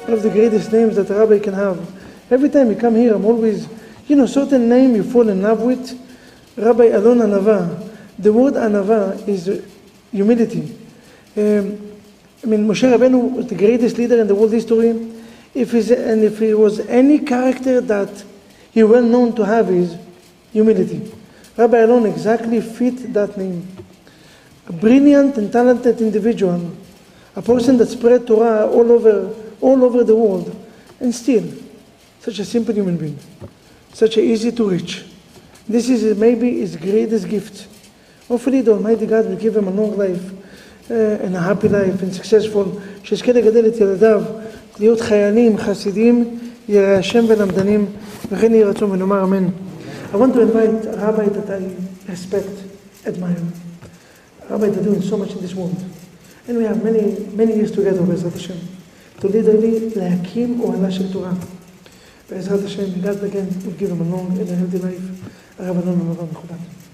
one of the greatest names that a rabbi can have. Every time you come here, I'm always, certain name you fall in love with. Rabbi Alon Anava. The word Anava is humility. Moshe Rabbeinu was the greatest leader in the world history. If he was any character that he well known to have is humility. Rabbi Alon exactly fit that name. A brilliant and talented individual, a person that spread Torah all over the world, and still such a simple human being, such a easy to reach. This is maybe his greatest gift. Hopefully the Almighty God will give him a long life and a happy life and successful. שיזכה לגדל את ילדיו, להיות חיילים, חסידים, יראי השם ולמדנים, וכן יהי רצון ונאמר אמן. I want to invite a rabbi that I respect, admire. A rabbi that's doing so much in this world. And we have many years together, בעזרת השם. To lead לי להקים אוהלה של תורה. בעזרת השם, God again will give him a long and a healthy life. הרב אלון הנורא מכובד.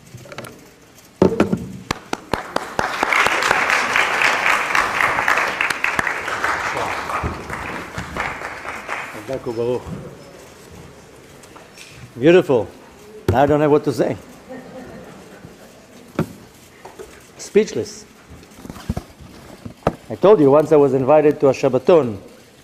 Beautiful. Now I don't know what to say. Speechless. I told you once I was invited to a Shabbaton.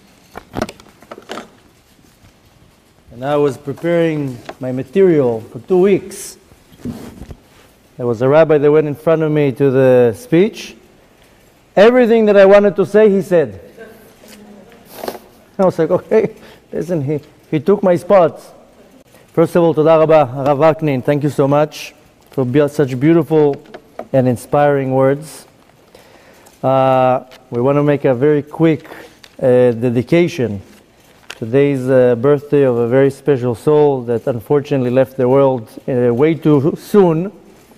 And I was preparing my material for 2 weeks. There was a rabbi that went in front of me to the speech. Everything that I wanted to say, he said. I was like, okay, listen, he took my spot. First of all, Toda Rabba, Rav Vaknin, thank you so much for such beautiful and inspiring words. We want to make a very quick dedication. Today's birthday of a very special soul that unfortunately left the world way too soon.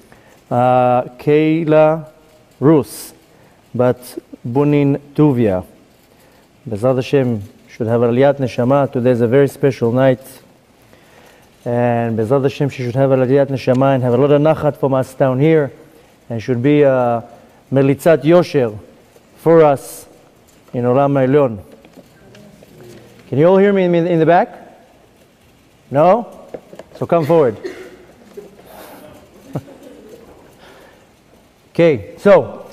Kayla Rus, but Bunin Tuvia. Bezrat Hashem should have Aliyat Neshama. Today is a very special night. And Bezrat Hashem, she should have Aliyat Neshama and have a lot of nachat from us down here. And should be a Melitzat Yosher for us in Olam Elyon. Can you all hear me in the back? No? So come forward. Okay, so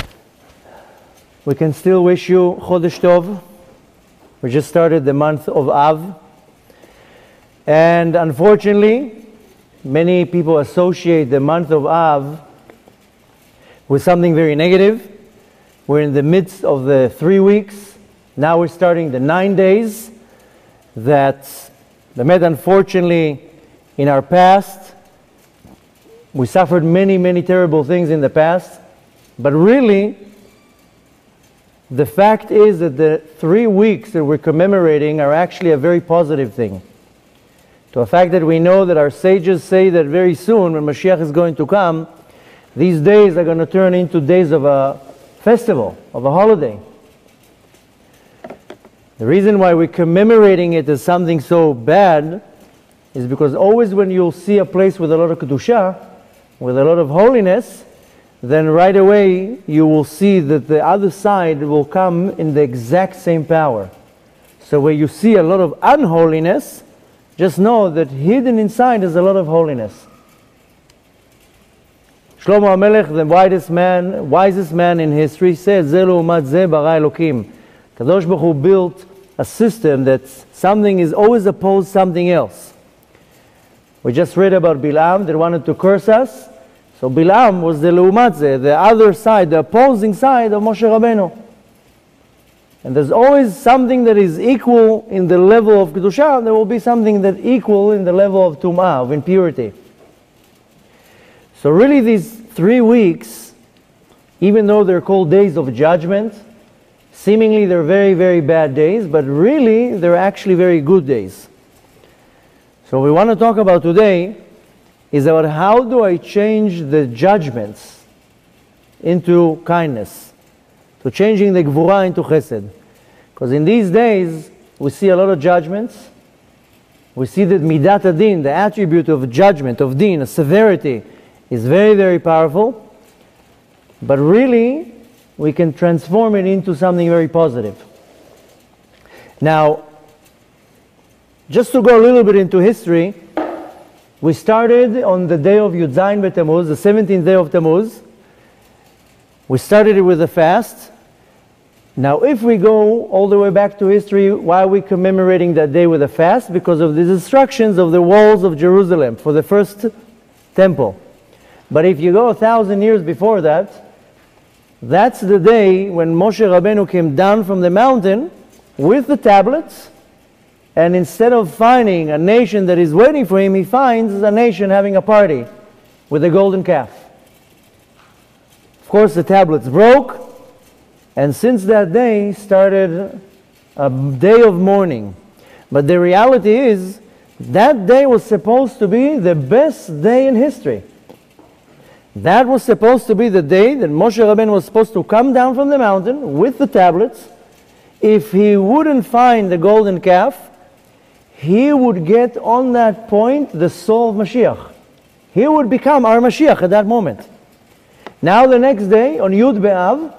we can still wish you Chodesh Tov. We just started the month of Av. And unfortunately, many people associate the month of Av with something very negative. We're in the midst of the 3 weeks. Now we're starting the 9 days that, unfortunately, in our past, we suffered many terrible things in the past. But really, the fact is that the 3 weeks that we're commemorating are actually a very positive thing. To a fact that we know that our sages say that very soon, when Mashiach is going to come, these days are going to turn into days of a festival, of a holiday. The reason why we're commemorating it as something so bad is because always when you'll see a place with a lot of Kedusha, with a lot of holiness, then right away you will see that the other side will come in the exact same power. So where you see a lot of unholiness, just know that hidden inside is a lot of holiness. Shlomo HaMelech, the wisest man in history, said, Ze le'umat ze bara Elokim. Kadosh Baruch Hu built a system that something is always opposed something else. We just read about Bilam that wanted to curse us. So Bilam was the le'umat ze, the other side, the opposing side of Moshe Rabbeinu. And there's always something that is equal in the level of Kedusha, there will be something that equal in the level of Tum'ah, of impurity. So really these 3 weeks, even though they're called days of judgment, seemingly they're very bad days, but really they're actually very good days. So what we want to talk about today is about how do I change the judgments into kindness, to changing the Gvura into Chesed. Because in these days, we see a lot of judgments. We see that Midat Adin, the attribute of judgment, of Din, of severity, is very powerful. But really, we can transform it into something very positive. Now, just to go a little bit into history, we started on the day of Yud Zayin B'Tammuz, the 17th day of Tammuz. We started it with a fast. Now, if we go all the way back to history, why are we commemorating that day with a fast? Because of the destructions of the walls of Jerusalem for the first temple. But if you go 1,000 years before that, that's the day when Moshe Rabbeinu came down from the mountain with the tablets, and instead of finding a nation that is waiting for him, he finds a nation having a party with a golden calf. Of course, the tablets broke, and since that day started a day of mourning. But the reality is, that day was supposed to be the best day in history. That was supposed to be the day that Moshe Rabbeinu was supposed to come down from the mountain with the tablets. If he wouldn't find the golden calf, he would get on that point the soul of Mashiach. He would become our Mashiach at that moment. Now the next day, on Yud B'Av,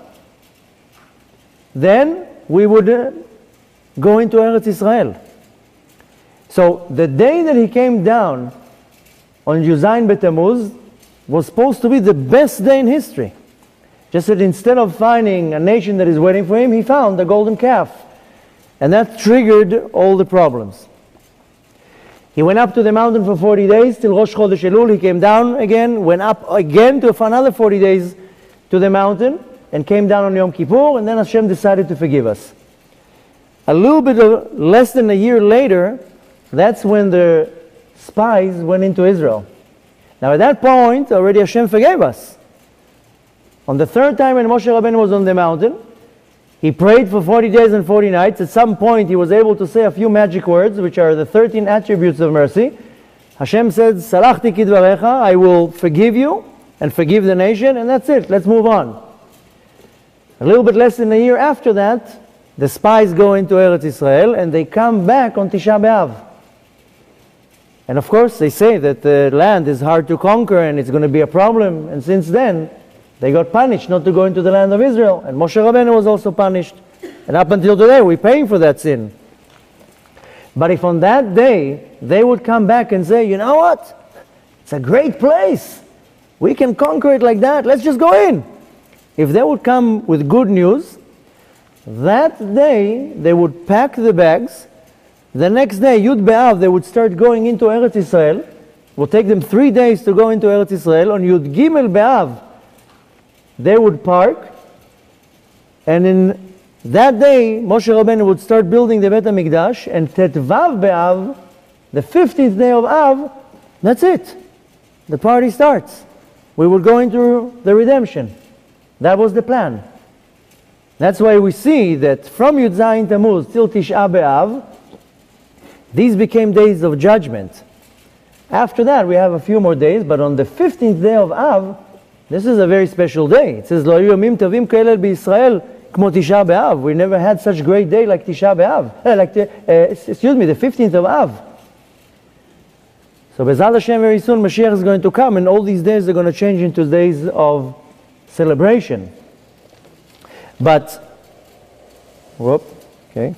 then we would go into Eretz Israel. So the day that he came down on Yud Zayin B'Tammuz was supposed to be the best day in history. Just that instead of finding a nation that is waiting for him, he found the golden calf. And that triggered all the problems. He went up to the mountain for 40 days till Rosh Chodesh Elul. He came down again, went up again for another 40 days to the mountain, and came down on Yom Kippur, and then Hashem decided to forgive us. A little bit less than a year later, that's when the spies went into Israel. Now at that point, already Hashem forgave us. On the third time when Moshe Rabbeinu was on the mountain, he prayed for 40 days and 40 nights. At some point, he was able to say a few magic words, which are the 13 attributes of mercy. Hashem said, Salachti kidvarecha, I will forgive you and forgive the nation, and that's it. Let's move on. A little bit less than a year after that, the spies go into Eretz Israel, and they come back on Tisha B'Av. And of course, they say that the land is hard to conquer, and it's going to be a problem. And since then, they got punished not to go into the land of Israel. And Moshe Rabbeinu was also punished. And up until today, we're paying for that sin. But if on that day, they would come back and say, you know what? It's a great place. We can conquer it like that. Let's just go in. If they would come with good news, that day, they would pack the bags. The next day, Yud B'Av, they would start going into Eretz Israel. It will take them 3 days to go into Eretz Israel. On Yud Gimel B'Av, they would park, and in that day, Moshe Rabbeinu would start building the Beit HaMikdash, and Tetvav B'Av, the 15th day of Av, that's it. The party starts. We will go into the redemption. That was the plan. That's why we see that from Yud Zayin Tammuz till Tisha B'Av, these became days of judgment. After that, we have a few more days, but on the 15th day of Av, this is a very special day. It says, Lo hayu yomim tovim ka'elel b'Yisrael k'mo Tisha B'Av. We never had such great day like Tisha B'Av. The 15th of Av. So B'ezrat Hashem, very soon Mashiach is going to come, and all these days are going to change into days of celebration. But, okay.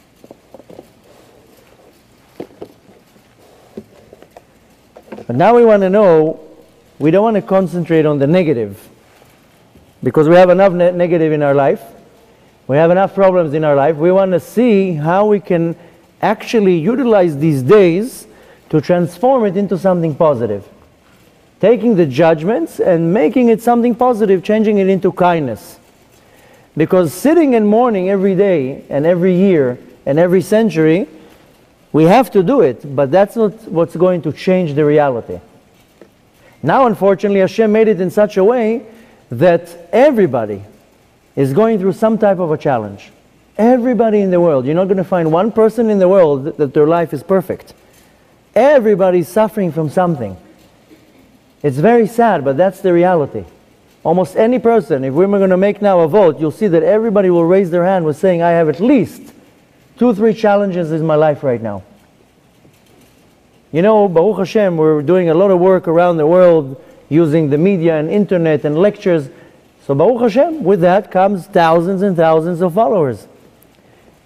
But now we want to know, we don't want to concentrate on the negative, because we have enough negative in our life. We have enough problems in our life. We want to see how we can actually utilize these days to transform it into something positive. Taking the judgments and making it something positive, changing it into kindness. Because sitting and mourning every day and every year and every century, we have to do it, but that's not what's going to change the reality. Now, unfortunately, Hashem made it in such a way that everybody is going through some type of a challenge. Everybody in the world. You're not going to find one person in the world that their life is perfect. Everybody's suffering from something. It's very sad, but that's the reality. Almost any person, if we're going to make now a vote, you'll see that everybody will raise their hand with saying, I have at least 2 or 3 challenges in my life right now. You know, Baruch Hashem, we're doing a lot of work around the world using the media and internet and lectures. So Baruch Hashem, with that comes thousands and thousands of followers.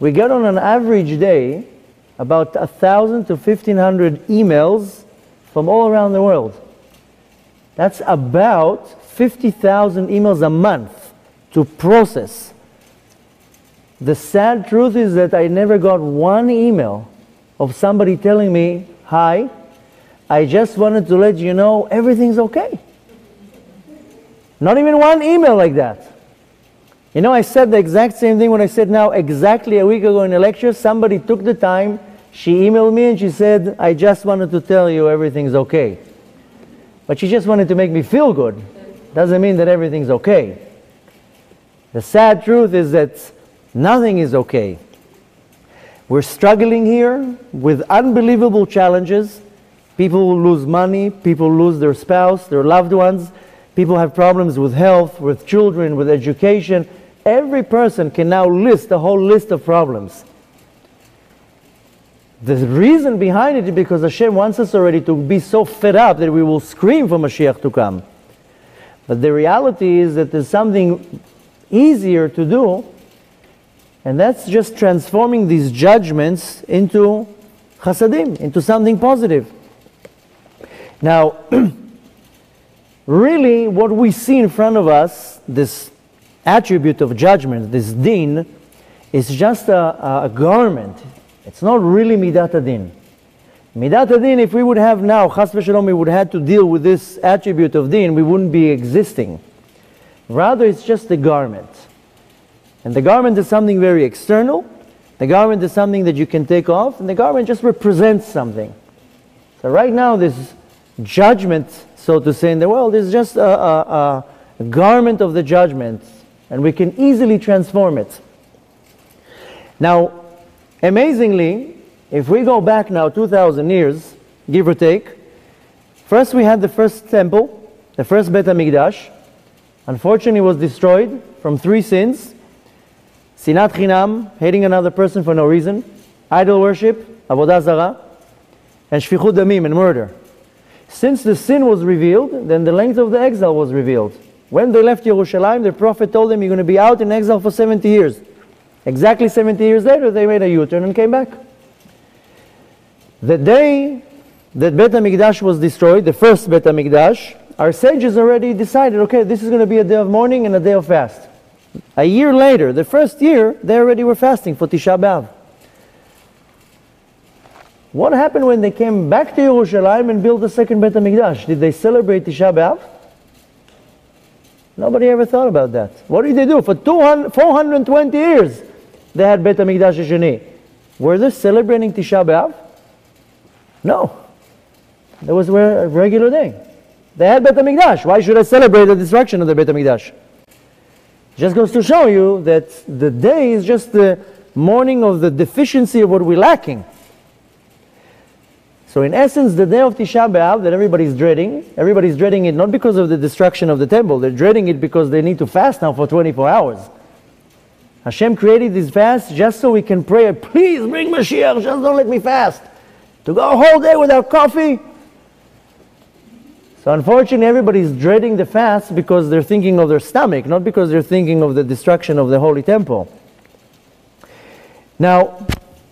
we get on an average day about 1,000 to 1,500 emails from all around the world. That's about 50,000 emails a month to process. The sad truth is that I never got one email of somebody telling me, "Hi, I just wanted to let you know everything's okay." Not even one email like that. You know, I said the exact same thing when I said now exactly a week ago in a lecture. Somebody took the time, she emailed me and she said, "I just wanted to tell you everything's okay." But she just wanted to make me feel good. Doesn't mean that everything's okay. The sad truth is that nothing is okay. We're struggling here with unbelievable challenges. People lose money, people lose their spouse, their loved ones. People have problems with health, with children, with education. Every person can now list a whole list of problems. The reason behind it is because Hashem wants us already to be so fed up that we will scream for Mashiach to come. But the reality is that there's something easier to do, and that's just transforming these judgments into chasadim, into something positive. Now, really what we see in front of us, this attribute of judgment, this din, is just a garment. It's not really midat adin. Midat adin, if we would have now, chas v'shalom, we would have to deal with this attribute of din, we wouldn't be existing. Rather, it's just a garment. And the garment is something very external. The garment is something that you can take off, and the garment just represents something. So right now, this judgment, so to say, in the world is just a garment of the judgment, and we can easily transform it. Now, amazingly, if we go back now 2,000 years, give or take, first we had the first temple, the first Bet HaMikdash. Unfortunately, it was destroyed from 3 sins: sinat chinam, hating another person for no reason; idol worship, avodah zarah; and shfichut damim, and murder. Since the sin was revealed, then the length of the exile was revealed. When they left Yerushalayim, the prophet told them, "You're going to be out in exile for 70 years. Exactly 70 years later, they made a U-turn and came back. The day that Bet HaMikdash was destroyed, the first Bet HaMikdash, our sages already decided, okay, this is going to be a day of mourning and a day of fast. A year later, the first year, they already were fasting for Tisha B'Av. What happened when they came back to Yerushalayim and built the second Bet HaMikdash? Did they celebrate Tisha B'Av? Nobody ever thought about that. What did they do? For 420 years, they had Bet HaMikdash Sheni. Were they celebrating Tisha B'Av? No. That was a regular day. They had Bet HaMikdash. Why should I celebrate the destruction of the Bet HaMikdash? Just goes to show you that the day is just the mourning of the deficiency of what we're lacking. So in essence, the day of Tisha B'Av that everybody's dreading it not because of the destruction of the temple, they're dreading it because they need to fast now for 24 hours. Hashem created this fast just so we can pray, please bring Mashiach, just don't let me fast. To go a whole day without coffee. So unfortunately, everybody's dreading the fast because they're thinking of their stomach, not because they're thinking of the destruction of the Holy Temple. Now,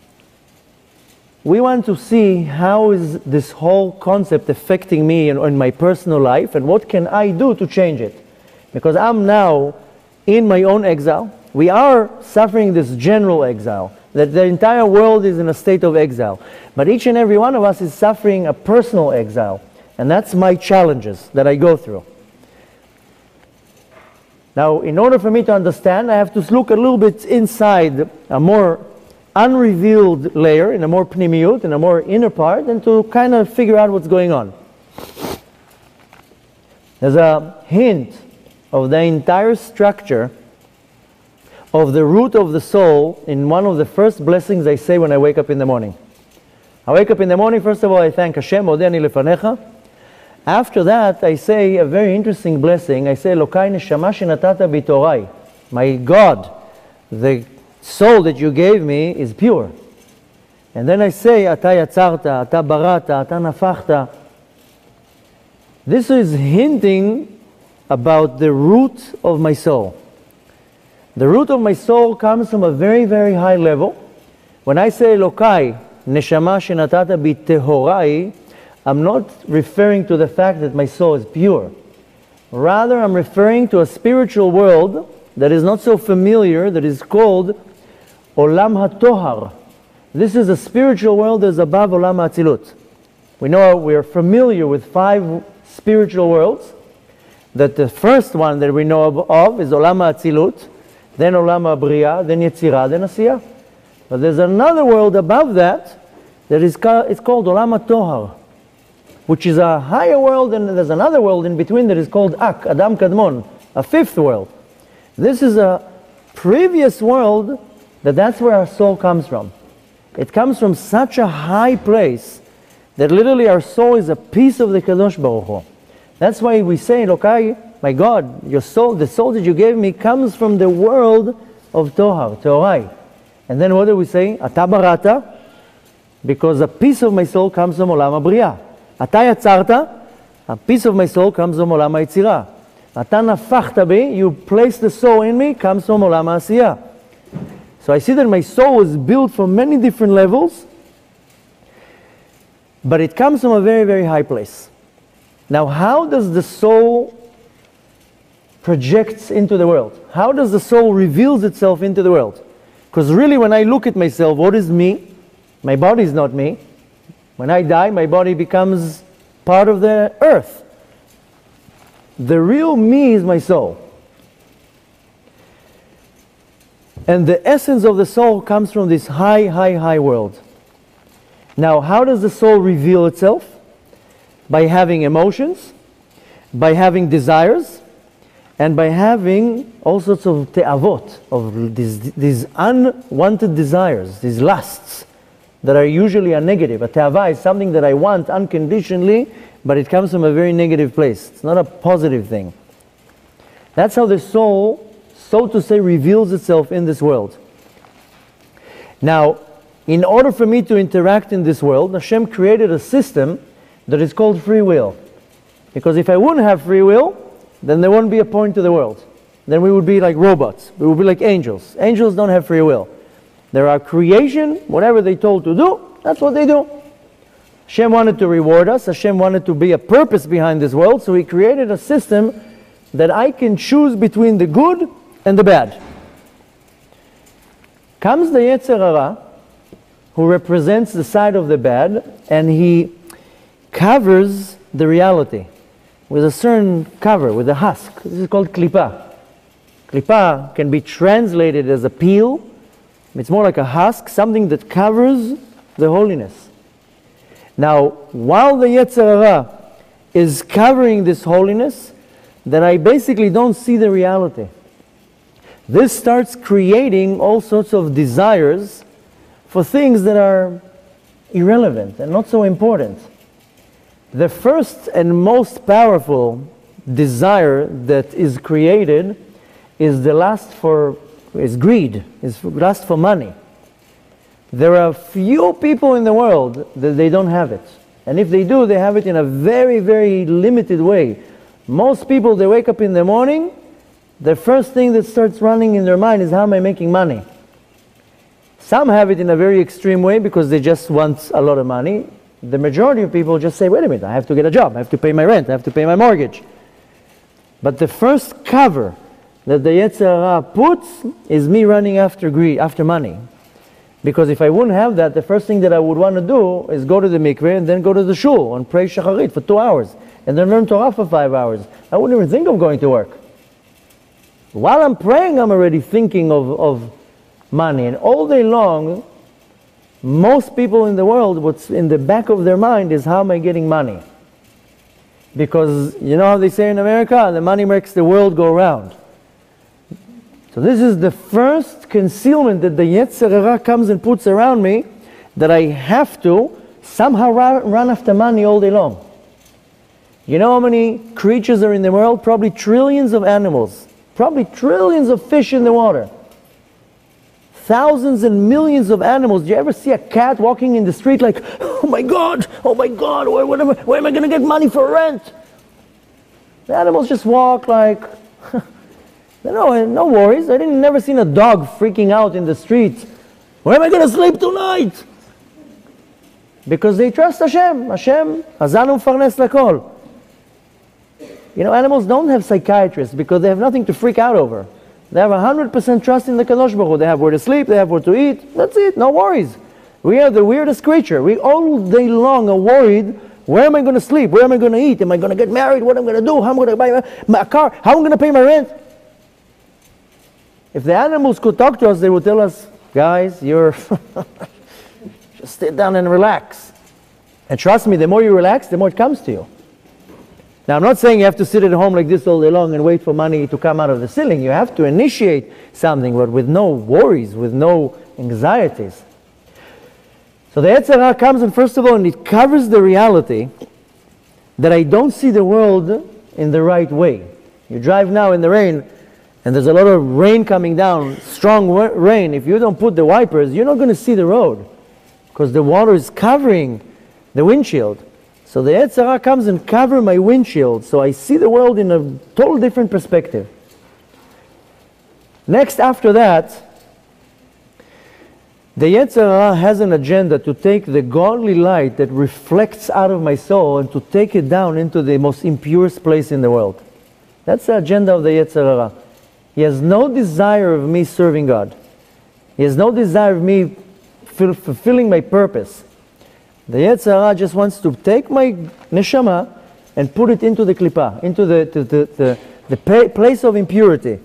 we want to see how is this whole concept affecting me in my personal life, and what can I do to change it. Because I'm now in my own exile. We are suffering this general exile, that the entire world is in a state of exile. But each and every one of us is suffering a personal exile. And that's my challenges that I go through. Now, in order for me to understand, I have to look a little bit inside a more unrevealed layer, in a more pnimiyut, in a more inner part, and to kind of figure out what's going on. There's a hint of the entire structure of the root of the soul in one of the first blessings I say when I wake up in the morning. I wake up in the morning, first of all, I thank Hashem, Odeni lefanecha. After that, I say a very interesting blessing. I say, Elokai neshama shenatata bitorai. My God, the soul that you gave me is pure. And then I say, Ata yatzarta, Ata barata, Ata nafachta. This is hinting about the root of my soul. The root of my soul comes from a very, very high level. When I say Elokai, Neshama shenatata bi tehorai, I'm not referring to the fact that my soul is pure. Rather, I'm referring to a spiritual world that is not so familiar, that is called Olam HaTohar. This is a spiritual world that is above Olam HaAtzilut. We are familiar with 5 spiritual worlds. That the first one that we know of is Olam HaAtzilut, then Olam HaBriya, then Yetzirah, then Asiyah. But there's another world above that it's called Olam HaTohar, which is a higher world, and there's another world in between that is called Ak, Adam Kadmon, a 5th world. This is a previous world that's where our soul comes from. It comes from such a high place that literally our soul is a piece of the Kadosh Baruch Hu. That's why we say, Elokai, my God, your soul, the soul that you gave me comes from the world of Tohar, Tehorai. And then what do we say? Ata barata, because a piece of my soul comes from Olam HaBriya. Ata yatzarta, a piece of my soul comes from Olam HaYetzirah. Ata nafachta bi, you place the soul in me, comes from Olam HaAsiyah. So I see that my soul is built from many different levels, but it comes from a very, very high place. Now, how does the soul project into the world? How does the soul reveals itself into the world? Because really, when I look at myself, what is me? My body is not me. When I die, my body becomes part of the earth. The real me is my soul. And the essence of the soul comes from this high, high, high world. Now, how does the soul reveal itself? By having emotions, by having desires, and by having all sorts of te'avot, of these unwanted desires, these lusts that are usually a negative. A te'avah is something that I want unconditionally, but it comes from a very negative place. It's not a positive thing. That's how the soul, so to say, reveals itself in this world. Now, in order for me to interact in this world, Hashem created a system that is called free will. Because if I wouldn't have free will, then there wouldn't be a point to the world. Then we would be like robots. We would be like angels. Angels don't have free will. There are creation, whatever they're told to do, that's what they do. Hashem wanted to reward us. Hashem wanted to be a purpose behind this world, so He created a system that I can choose between the good and the bad. Comes the Yetzer Hara, who represents the side of the bad, and he covers the reality with a certain cover, with a husk. This is called klipa. Klipa can be translated as a peel. It's more like a husk, something that covers the holiness. Now, while the Yetzer Hara is covering this holiness, then I basically don't see the reality. This starts creating all sorts of desires for things that are irrelevant and not so important. The first and most powerful desire that is created is the lust for, is greed, is lust for money. There are few people in the world that they don't have it. And if they do, they have it in a very, very limited way. Most people, they wake up in the morning, the first thing that starts running in their mind is, how am I making money? Some have it in a very extreme way because they just want a lot of money. The majority of people just say, wait a minute, I have to get a job, I have to pay my rent, I have to pay my mortgage. But the first cover that the Yetzer Hara puts is me running after greed, after money. Because if I wouldn't have that, the first thing that I would want to do is go to the mikveh and then go to the shul and pray shacharit for 2 hours and then learn Torah for 5 hours. I wouldn't even think of going to work. While I'm praying, I'm already thinking of money. And all day long, most people in the world, what's in the back of their mind is, how am I getting money? Because you know how they say in America, the money makes the world go round. So this is the first concealment that the Yetzer Hara comes and puts around me, that I have to somehow run after money all day long. You know how many creatures are in the world? Probably trillions of animals. Probably trillions of fish in the water. Thousands and millions of animals. Do you ever see a cat walking in the street like, oh my God, where am I going to get money for rent? The animals just walk like, No worries. I never seen a dog freaking out in the street. Where am I going to sleep tonight? Because they trust Hashem. Hashem, Hazanu Farnes Lakol. Animals don't have psychiatrists because they have nothing to freak out over. They have 100% trust in the Kadosh Baruch Hu. They have where to sleep, they have where to eat. That's it, no worries. We are the weirdest creature. We all day long are worried, where am I going to sleep? Where am I going to eat? Am I going to get married? What am I going to do? How am I going to buy my car? How am I going to pay my rent? If the animals could talk to us, they would tell us, guys, you're just sit down and relax. And trust me, the more you relax, the more it comes to you. Now, I'm not saying you have to sit at home like this all day long and wait for money to come out of the ceiling. You have to initiate something, but with no worries, with no anxieties. So the Yetzer Hara comes, and first of all, and it covers the reality that I don't see the world in the right way. You drive now in the rain, and there's a lot of rain coming down, strong rain. If you don't put the wipers, you're not going to see the road because the water is covering the windshield. So the Yetzer Hara comes and covers my windshield, so I see the world in a total different perspective. Next, after that, the Yetzer Hara has an agenda to take the godly light that reflects out of my soul and to take it down into the most impurest place in the world. That's the agenda of the Yetzer Hara. He has no desire of me serving God. He has no desire of me fulfilling my purpose. The Yetzer Hara just wants to take my neshama and put it into the klipa, into the place of impurity.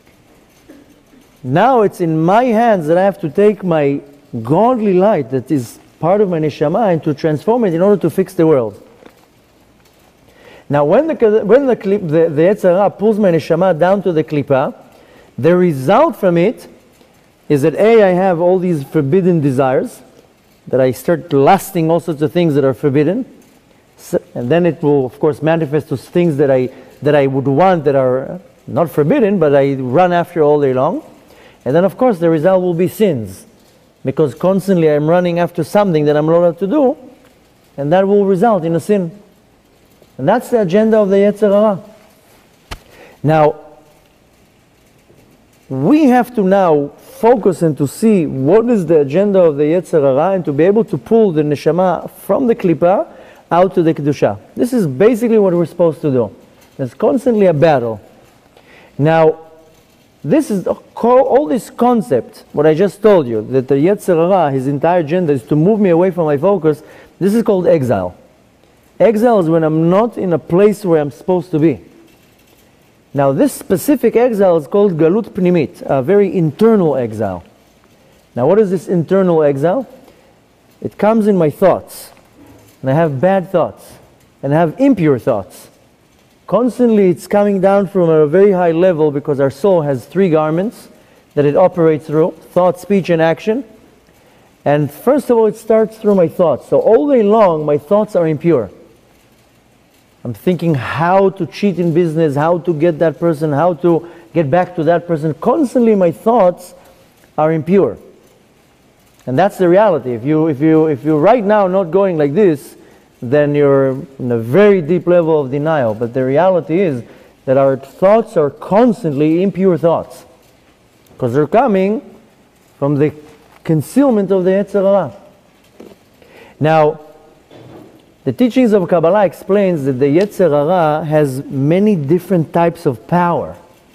Now it's in my hands that I have to take my godly light that is part of my neshama and to transform it in order to fix the world. Now when the Yetzer Hara pulls my neshama down to the klipa, the result from it is that I have all these forbidden desires, that I start lusting all sorts of things that are forbidden, and then it will of course manifest to things that I would want that are not forbidden, but I run after all day long. And then of course the result will be sins, because constantly I'm running after something that I'm not allowed to do, and that will result in a sin. And that's the agenda of the Yetzer Hara. Now, we have to now focus and to see what is the agenda of the Yetzer Hara and to be able to pull the neshama from the klipa out to the kedusha. This is basically what we're supposed to do. There's constantly a battle. Now, this is all this concept, what I just told you, that the Yetzer Hara, his entire agenda is to move me away from my focus. This is called exile. Exile is when I'm not in a place where I'm supposed to be. Now this specific exile is called Galut Pnimit, a very internal exile. Now what is this internal exile? It comes in my thoughts. And I have bad thoughts. And I have impure thoughts. Constantly it's coming down from a very high level because our soul has three garments that it operates through: thought, speech, and action. And first of all, it starts through my thoughts. So all day long, my thoughts are impure. I'm thinking how to cheat in business, how to get that person, how to get back to that person. Constantly my thoughts are impure. And that's the reality. If you're right now not going like this, then you're in a very deep level of denial. But the reality is that our thoughts are constantly impure thoughts, because they're coming from the concealment of the Yetzer Hara. Now, the teachings of Kabbalah explains that the Yetzer Hara has many different types of power,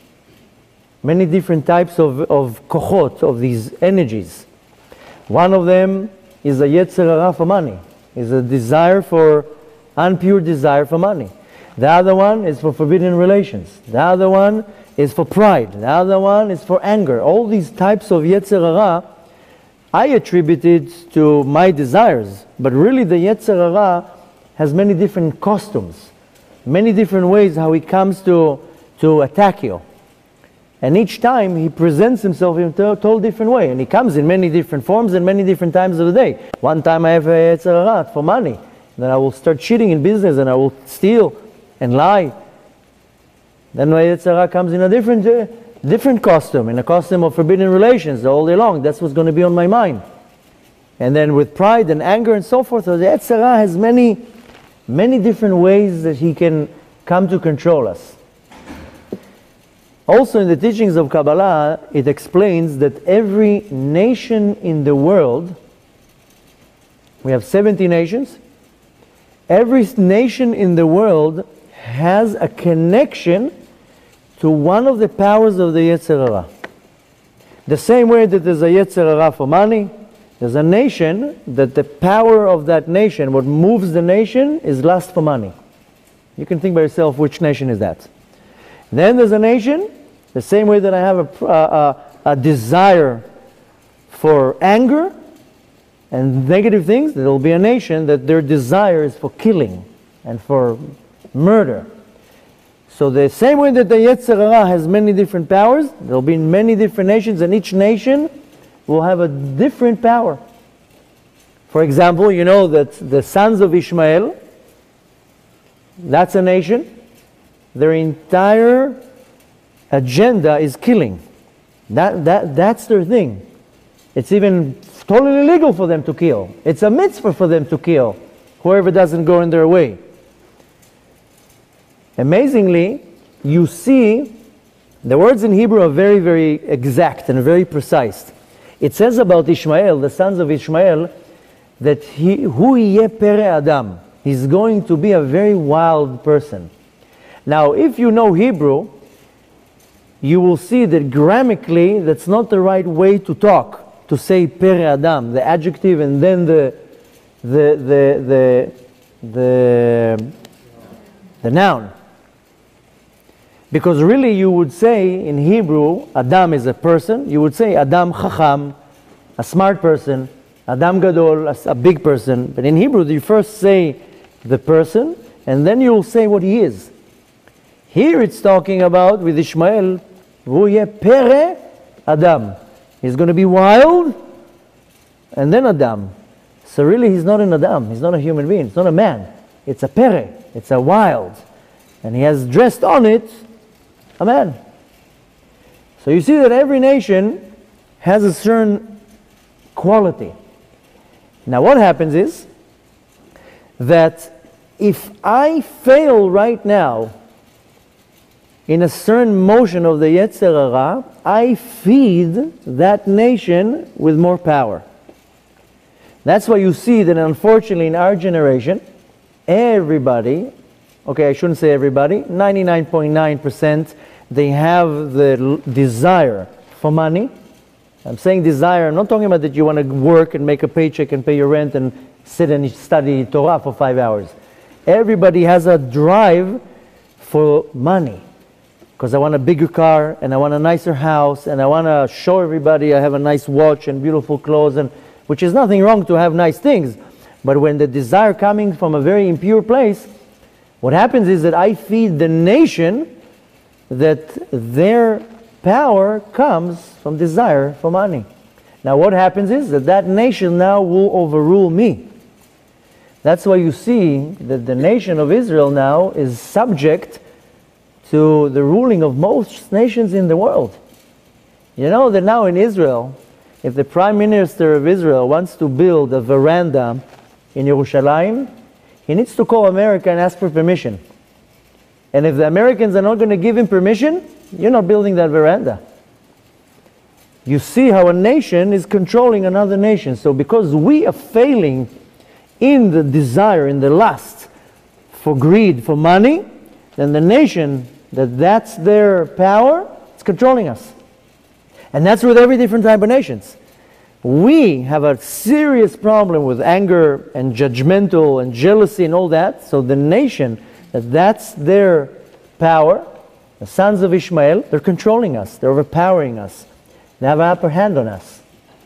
many different types of kochot, of these energies. One of them is a Yetzer Hara for money, is a desire for, unpure desire for money. The other one is for forbidden relations. The other one is for pride. The other one is for anger. All these types of Yetzer Hara I attribute it to my desires, but really the Yetzer Hara has many different costumes, many different ways how he comes to attack you. And each time he presents himself in a total different way, and he comes in many different forms and many different times of the day. One time I have a Yetzer Hara for money, then I will start cheating in business and I will steal and lie. Then my Yetzer Hara comes in a different costume, in a costume of forbidden relations all day long. That's what's going to be on my mind. And then with pride and anger and so forth, so the Yetzer Hara has many different ways that he can come to control us. Also in the teachings of Kabbalah, it explains that every nation in the world, we have 70 nations, every nation in the world has a connection to one of the powers of the Yetzer Hara. The same way that there's a Yetzer Hara for money, there's a nation that the power of that nation, what moves the nation, is lust for money. You can think by yourself which nation is that. Then there's a nation, the same way that I have a desire for anger and negative things, there will be a nation that their desire is for killing and for murder. So the same way that the Yetzer Hara has many different powers, there will be many different nations, and each nation will have a different power. For example, you know that the sons of Ishmael, that's a nation. Their entire agenda is killing. That's their thing. It's even totally illegal for them to kill. It's a mitzvah for them to kill whoever doesn't go in their way. Amazingly, you see, the words in Hebrew are very, very exact and very precise. It says about Ishmael, the sons of Ishmael, that hu yeh pere Adam. He's going to be a very wild person. Now, if you know Hebrew, you will see that grammatically, that's not the right way to talk, to say pere Adam, the adjective, and then the noun. Because really you would say in Hebrew, Adam is a person. You would say Adam Chacham, a smart person, Adam Gadol, a big person. But in Hebrew, you first say the person, and then you'll say what he is. Here it's talking about, with Ishmael, Hu yeh pere Adam. He's going to be wild, and then Adam. So really he's not an Adam, he's not a human being, it's not a man. It's a pere, it's a wild. And he has dressed on it a man. So you see that every nation has a certain quality. Now what happens is that if I fail right now in a certain motion of the Yetzer Hara, I feed that nation with more power. That's why you see that unfortunately in our generation, everybody, okay, I shouldn't say everybody, 99.9%, they have the desire for money. I'm saying desire, I'm not talking about that you want to work and make a paycheck and pay your rent and sit and study Torah for 5 hours. Everybody has a drive for money. Because I want a bigger car, and I want a nicer house, and I want to show everybody I have a nice watch and beautiful clothes, and which is nothing wrong to have nice things. But when the desire coming from a very impure place, what happens is that I feed the nation that their power comes from desire for money. Now what happens is that that nation now will overrule me. That's why you see that the nation of Israel now is subject to the ruling of most nations in the world. You know that now in Israel, if the Prime Minister of Israel wants to build a veranda in Yerushalayim, he needs to call America and ask for permission. And if the Americans are not going to give him permission, you're not building that veranda. You see how a nation is controlling another nation. So because we are failing in the desire, in the lust for greed, for money, then the nation that's their power, it's controlling us. And that's with every different type of nations. We have a serious problem with anger and judgmental and jealousy and all that. So the nation, that's their power, the sons of Ishmael, they're controlling us. They're overpowering us. They have an upper hand on us.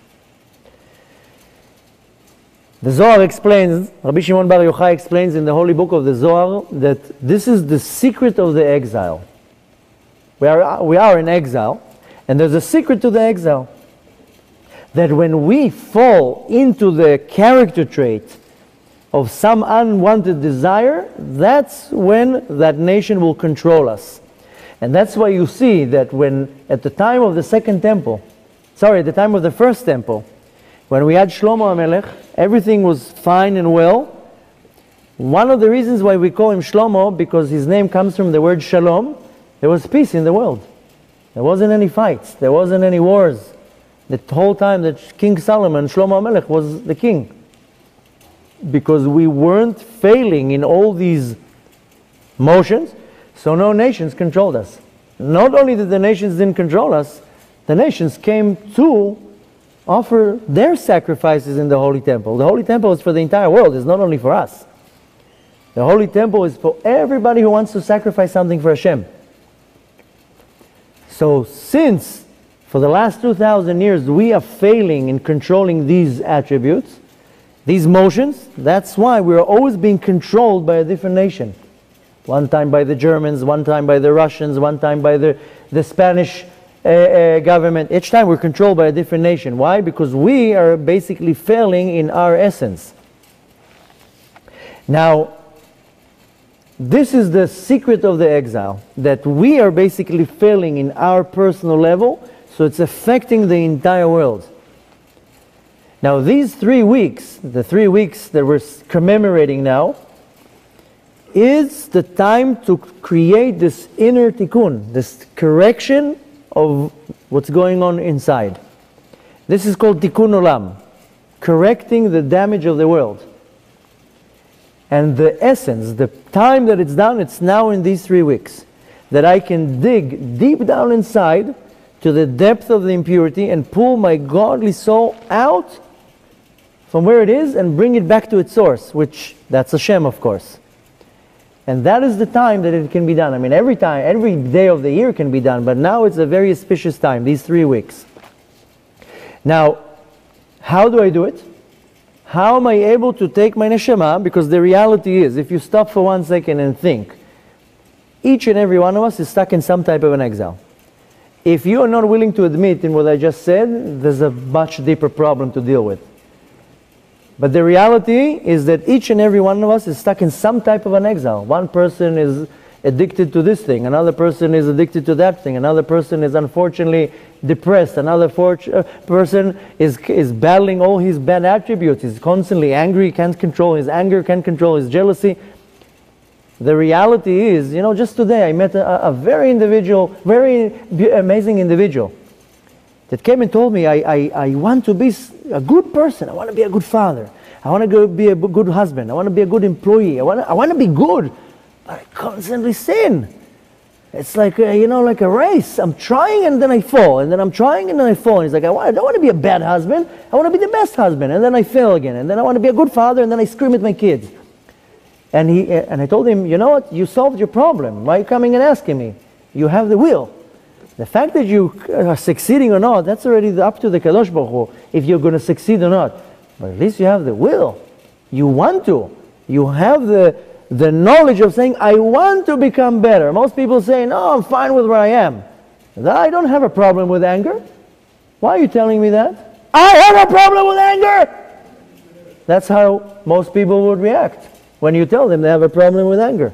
The Zohar explains, Rabbi Shimon Bar Yochai explains in the Holy Book of the Zohar that this is the secret of the exile. We are in exile, and there's a secret to the exile. That when we fall into the character trait of some unwanted desire, that's when that nation will control us. And that's why you see that when, at the time of the second temple, at the time of the first temple, when we had Shlomo HaMelech, everything was fine and well. One of the reasons why we call him Shlomo, because his name comes from the word Shalom, there was peace in the world. There wasn't any fights. There wasn't any wars. The whole time that King Solomon, Shlomo HaMelech, was the king. Because we weren't failing in all these motions, so no nations controlled us. Not only did the nations didn't control us, the nations came to offer their sacrifices in the Holy Temple. The Holy Temple is for the entire world. It's not only for us. The Holy Temple is for everybody who wants to sacrifice something for Hashem. So since for the last 2,000 years we are failing in controlling these attributes, these motions, that's why we're always being controlled by a different nation. One time by the Germans, one time by the Russians, one time by the Spanish government. Each time we're controlled by a different nation. Why? Because we are basically failing in our essence. Now, this is the secret of the exile, that we are basically failing in our personal level, so it's affecting the entire world. Now these 3 weeks, the 3 weeks that we're commemorating now, is the time to create this inner tikkun, this correction of what's going on inside. This is called tikkun olam, correcting the damage of the world. And the essence, the time that it's done, it's now in these 3 weeks. That I can dig deep down inside to the depth of the impurity and pull my godly soul out from where it is and bring it back to its source, which, that's Hashem, of course. And that is the time that it can be done. I mean, every time, every day of the year can be done, but now it's a very auspicious time, these 3 weeks. Now, how do I do it? How am I able to take my neshama? Because the reality is, if you stop for 1 second and think, each and every one of us is stuck in some type of an exile. If you are not willing to admit in what I just said, there's a much deeper problem to deal with. But the reality is that each and every one of us is stuck in some type of an exile. One person is addicted to this thing, another person is addicted to that thing, another person is unfortunately depressed, another person is battling all his bad attributes, he's constantly angry, can't control his anger, can't control his jealousy. The reality is, you know, just today I met a very amazing individual that came and told me, I want to be a good person, I want to be a good father, I want to be a good husband, I want to be a good employee, I want to be good, but I constantly sin. It's like, like a race. I'm trying and then I fall, and then I'm trying and then I fall. And he's like, I don't want to be a bad husband, I want to be the best husband, and then I fail again, and then I want to be a good father, and then I scream at my kids. And I told him, you know what, you solved your problem. Why are you coming and asking me? You have the will. The fact that you are succeeding or not, that's already up to the Kadosh Baruch Hu, if you're going to succeed or not. But at least you have the will. You want to. You have the knowledge of saying, I want to become better. Most people say, no, I'm fine with where I am. I don't have a problem with anger. Why are you telling me that? I have a problem with anger! That's how most people would react when you tell them they have a problem with anger.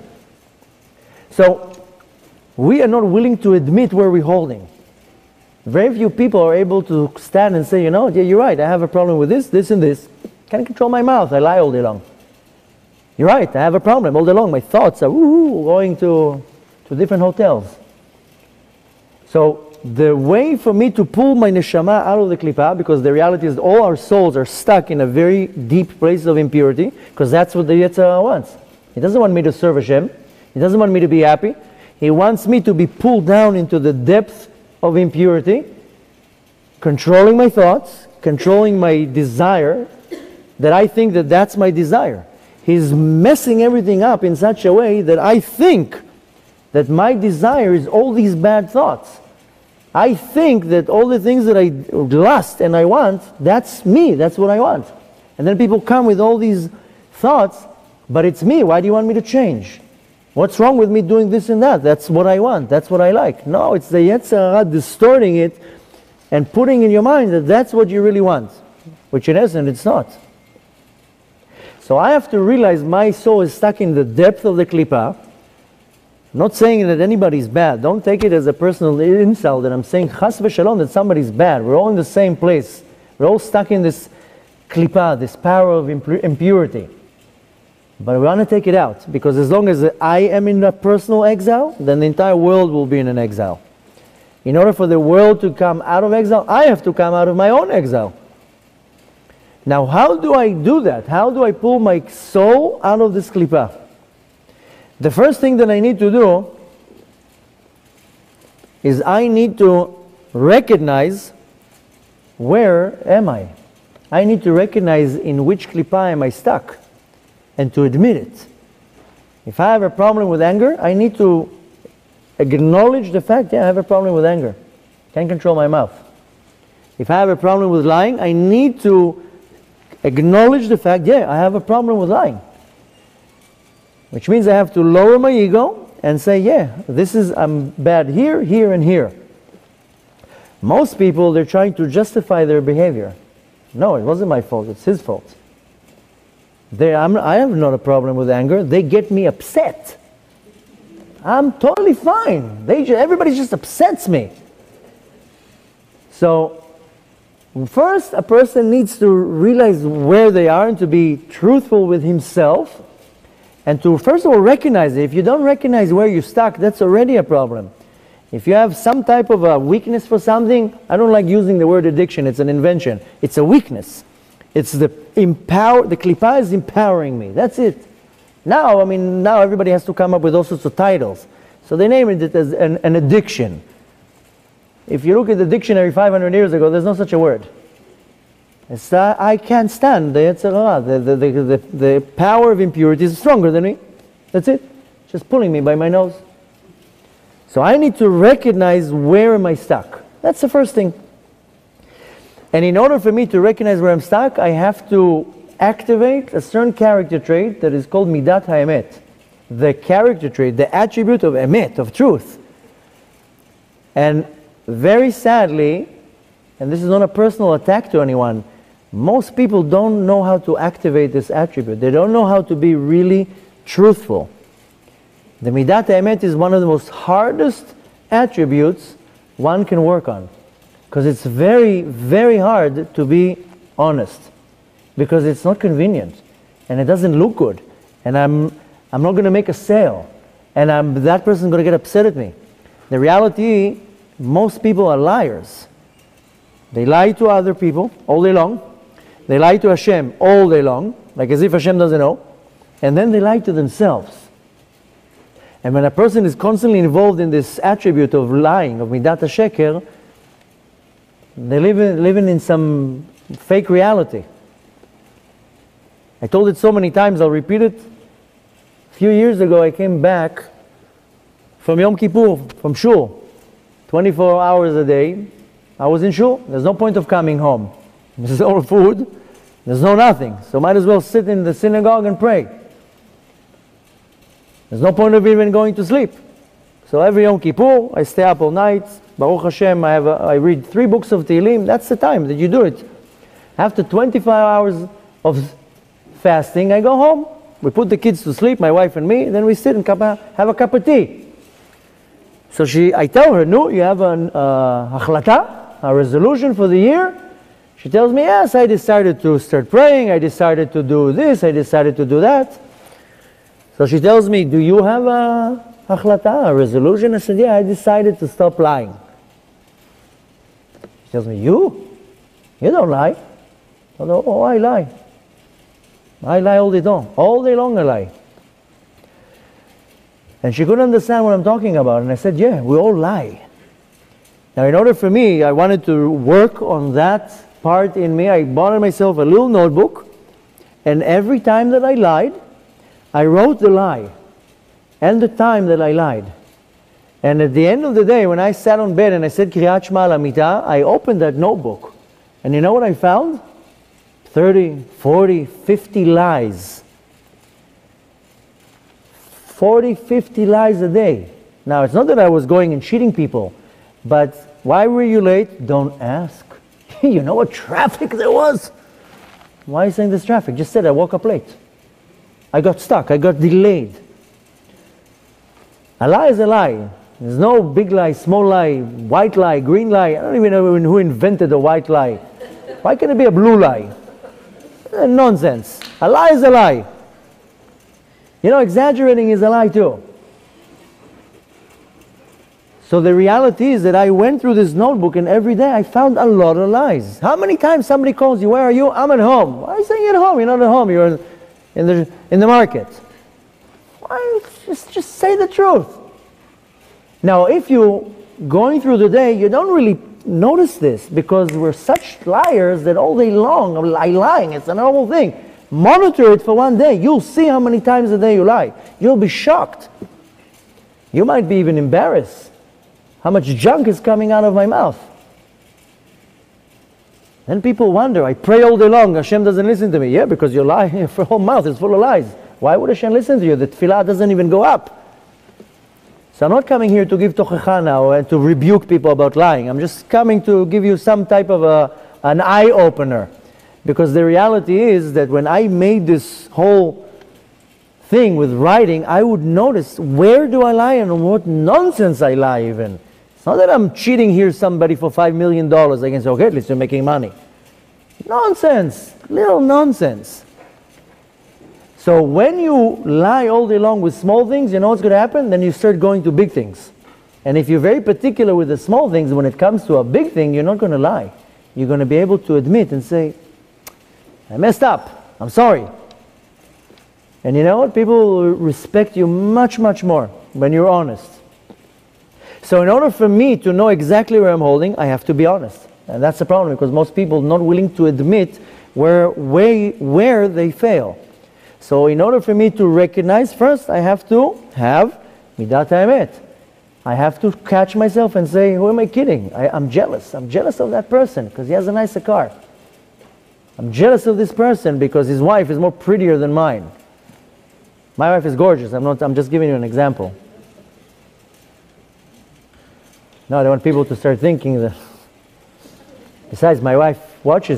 So, we are not willing to admit where we're holding. Very few people are able to stand and say, yeah, you're right, I have a problem with this, this, and this. Can't control my mouth, I lie all day long. You're right, I have a problem all day long. My thoughts are going to different hotels. So the way for me to pull my neshama out of the klipa, because the reality is all our souls are stuck in a very deep place of impurity, because that's what the Yetzer Hara wants. He doesn't want me to serve Hashem. He doesn't want me to be happy. He wants me to be pulled down into the depth of impurity, controlling my thoughts, controlling my desire, that I think that that's my desire. He's messing everything up in such a way that I think that my desire is all these bad thoughts. I think that all the things that I lust and I want, that's me, that's what I want. And then people come with all these thoughts, but it's me, why do you want me to change? What's wrong with me doing this and that? That's what I want, that's what I like. No, it's the Yetzer Hara distorting it and putting in your mind that that's what you really want, which in essence it's not. So I have to realize my soul is stuck in the depth of the klipa. I'm not saying that anybody's bad. Don't take it as a personal insult that I'm saying chas v'shalom that somebody's bad. We're all in the same place. We're all stuck in this klipa, this power of impurity. But we want to take it out, because as long as I am in a personal exile, then the entire world will be in an exile. In order for the world to come out of exile, I have to come out of my own exile. Now, how do I do that? How do I pull my soul out of this klipa? The first thing that I need to do is I need to recognize, where am I? I need to recognize in which klipa am I stuck, and to admit it. If I have a problem with anger, I need to acknowledge the fact, yeah, I have a problem with anger. Can't control my mouth. If I have a problem with lying, I need to acknowledge the fact, yeah, I have a problem with lying. Which means I have to lower my ego and say, yeah, I'm bad here, here, and here. Most people, they're trying to justify their behavior. No, it wasn't my fault, it's his fault. I have not a problem with anger. They get me upset. I'm totally fine. Everybody just upsets me. So, first, a person needs to realize where they are and to be truthful with himself, and to, first of all, recognize it. If you don't recognize where you're stuck, that's already a problem. If you have some type of a weakness for something, I don't like using the word addiction, it's an invention. It's a weakness. It's the klipa is empowering me. That's it. Now everybody has to come up with all sorts of titles. So they named it as an addiction. If you look at the dictionary 500 years ago, there's no such a word. I can't stand the Yetzer Hara. The power of impurity is stronger than me. That's it. Just pulling me by my nose. So I need to recognize, where am I stuck? That's the first thing. And in order for me to recognize where I'm stuck, I have to activate a certain character trait that is called Midat HaEmet. The character trait, the attribute of Emet, of truth. And very sadly, and this is not a personal attack to anyone, most people don't know how to activate this attribute. They don't know how to be really truthful. The Midat HaEmet is one of the most hardest attributes one can work on. Because it's very, very hard to be honest. Because it's not convenient. And it doesn't look good. And I'm not going to make a sale. And that person's going to get upset at me. The reality, most people are liars. They lie to other people all day long. They lie to Hashem all day long, like as if Hashem doesn't know. And then they lie to themselves. And when a person is constantly involved in this attribute of lying, of Midat HaSheker, they're living in some fake reality. I told it so many times, I'll repeat it. A few years ago, I came back from Yom Kippur, from Shul. 24 hours a day, I was in Shul. There's no point of coming home. There's no food. There's no nothing. So might as well sit in the synagogue and pray. There's no point of even going to sleep. So every Yom Kippur, I stay up all night. Baruch Hashem, I read 3 books of Tehillim. That's the time that you do it. After 25 hours of fasting, I go home. We put the kids to sleep, my wife and me, and then we sit and have a cup of tea. So I tell her, no, you have an achlata, a resolution for the year. She tells me, yes, I decided to start praying, I decided to do this, I decided to do that. So she tells me, do you have a achlata, a resolution? I said, yeah, I decided to stop lying. She tells me, you? You don't lie. I go, oh, I lie. I lie all day long. All day long I lie. And she couldn't understand what I'm talking about. And I said, yeah, we all lie. Now, in order for me, I wanted to work on that part in me. I bought myself a little notebook. And every time that I lied, I wrote the lie and the time that I lied. And at the end of the day, when I sat on bed and I said Kriyat Shema al Hamita, I opened that notebook. And you know what I found? 30, 40, 50 lies. 40, 50 lies a day. Now, it's not that I was going and cheating people, but why were you late? Don't ask. You know what traffic there was? Why are you saying there's traffic? Just said I woke up late. I got stuck. I got delayed. A lie is a lie. There's no big lie, small lie, white lie, green lie. I don't even know who invented the white lie. Why can't it be a blue lie? Nonsense. A lie is a lie. You know, exaggerating is a lie too. So the reality is that I went through this notebook and every day I found a lot of lies. How many times somebody calls you, where are you? I'm at home. Why are you saying at home? You're not at home, you're in the market. Why? Just say the truth. Now if you're going through the day, you don't really notice this because we're such liars that all day long lying, it's a normal thing. Monitor it for one day. You'll see how many times a day you lie. You'll be shocked. You might be even embarrassed how much junk is coming out of my mouth. Then people wonder, I pray all day long, Hashem doesn't listen to me. Yeah, because your whole mouth is full of lies. Why would Hashem listen to you? The tefillah doesn't even go up. So I'm not coming here to give tochecha now and to rebuke people about lying. I'm just coming to give you some type of an eye-opener. Because the reality is that when I made this whole thing with writing, I would notice where do I lie and what nonsense I lie even. It's not that I'm cheating here somebody for $5 million. I can say, okay, at least you're making money. Nonsense, little nonsense. So when you lie all day long with small things, you know what's going to happen? Then you start going to big things. And if you're very particular with the small things, when it comes to a big thing, you're not going to lie. You're going to be able to admit and say, I messed up, I'm sorry. And you know what? People will respect you much, much more when you're honest. So in order for me to know exactly where I'm holding, I have to be honest. And that's the problem, because most people are not willing to admit where they fail. So in order for me to recognize, first I have to have midat haemet. I have to catch myself and say, who am I kidding? I'm jealous. I'm jealous of that person because he has a nicer car. I'm jealous of this person because his wife is more prettier than mine. My wife is gorgeous. I'm just giving you an example. No, I don't want people to start thinking that. Besides, my wife watches.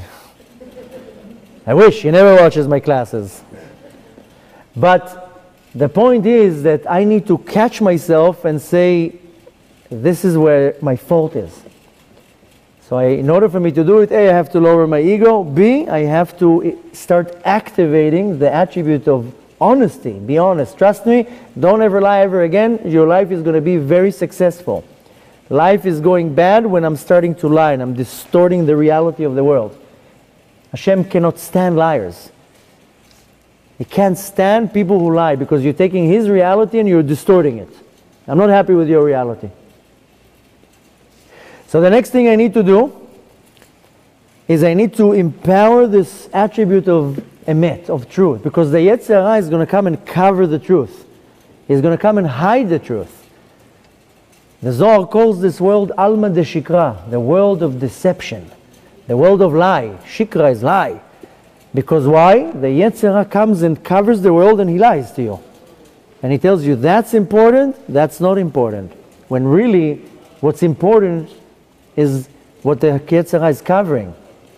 I wish she never watches my classes. But the point is that I need to catch myself and say, this is where my fault is. So in order for me to do it, A, I have to lower my ego. B, I have to start activating the attribute of honesty. Be honest. Trust me, don't ever lie ever again. Your life is going to be very successful. Life is going bad when I'm starting to lie and I'm distorting the reality of the world. Hashem cannot stand liars. He can't stand people who lie because you're taking His reality and you're distorting it. I'm not happy with your reality. So the next thing I need to do is I need to empower this attribute of emet, of truth, because the Yetzer Hara is going to come and cover the truth. He's going to come and hide the truth. The Zohar calls this world Alma de Shikra, the world of deception, the world of lie. Shikra is lie. Because why? The Yetzer Hara comes and covers the world and he lies to you. And he tells you that's important, that's not important. When really what's important is what the Yetzer Hara is covering.